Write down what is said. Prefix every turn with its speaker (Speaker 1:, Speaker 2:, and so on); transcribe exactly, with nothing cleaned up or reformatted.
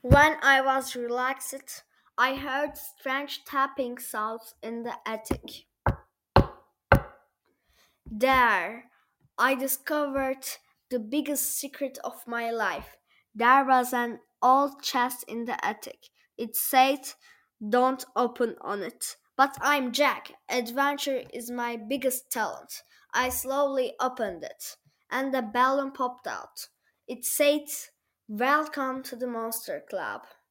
Speaker 1: When I was relaxed, I heard strange tapping sounds in the attic. There, I discovered the biggest secret of my life. There was an old chest in the attic. It said, "Don't open on it." But I'm Jack. Adventure is my biggest talent. I slowly opened it, and the balloon popped out. It said, "Welcome to the Monster Club."